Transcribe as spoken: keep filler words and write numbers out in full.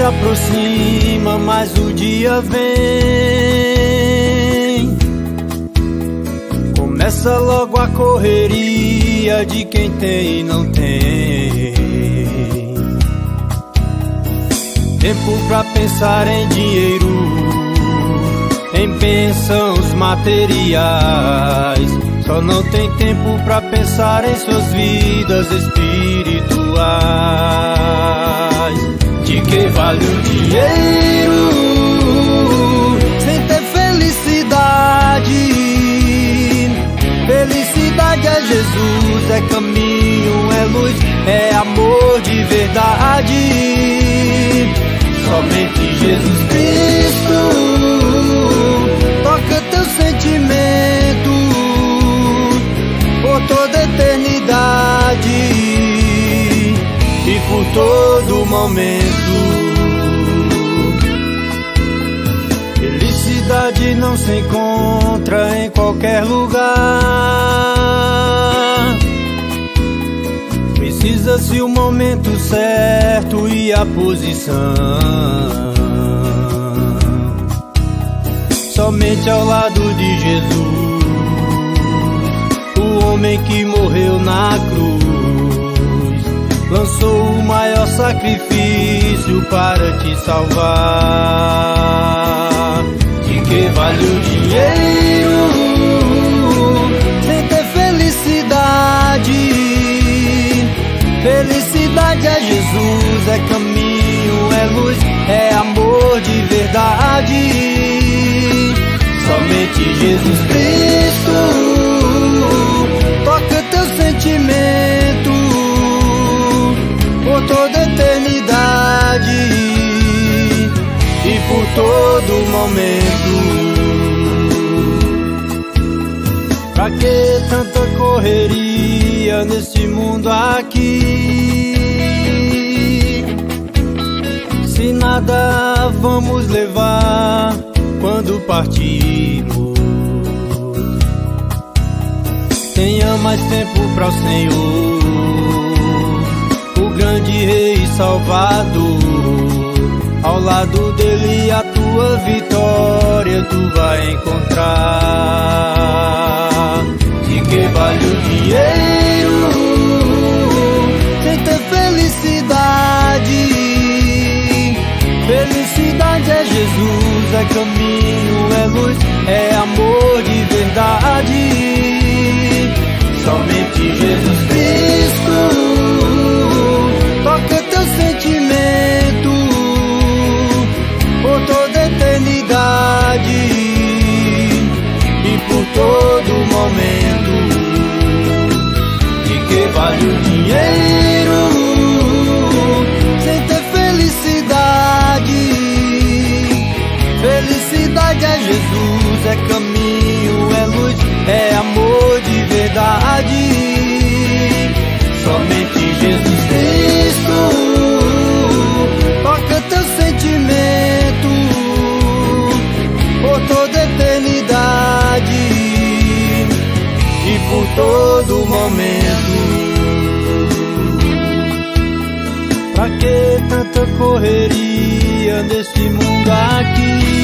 aproxima, mas o dia vem. Começa logo a correria de quem tem e não tem. Tempo pra pensar em dinheiro, em bênçãos materiais. Só não tem tempo pra pensar em suas vidas espirituais. De que vale o dinheiro sem ter felicidade? Felicidade é Jesus, é caminho, é luz, é amor de verdade. Somente Jesus Cristo toca teu sentimento por toda eternidade e por todo momento. Felicidade não se encontra em qualquer lugar. Precisa-se o momento certo e a posição. Somente ao lado de Jesus, o homem que morreu na cruz, lançou o maior sacrifício para te salvar. De que vale o dinheiro sem ter felicidade? Felicidade é Jesus, é caminho, é luz, é amor de verdade. Somente Jesus Cristo toca teu sentimento por toda eternidade e por todo momento. Pra que tanta correria nesse mundo aqui, se nada vamos levar quando partimos? Tenha mais tempo para o Senhor, o grande Rei e Salvador. Ao lado dele a tua vitória tu vai encontrar. De que vale o dinheiro sem ter felicidade? Felicidade é Jesus, é caminho, é luz, é amor de verdade. Somente Jesus Cristo toca teu sentimento por toda eternidade e por todo momento. De que vale o dinheiro sem ter felicidade? Felicidade é Jesus, é caminho, é luz, é amor de verdade. Somente Jesus Cristo toca teu sentimento por toda eternidade e por todo momento. Pra que tanta correria nesse mundo aqui,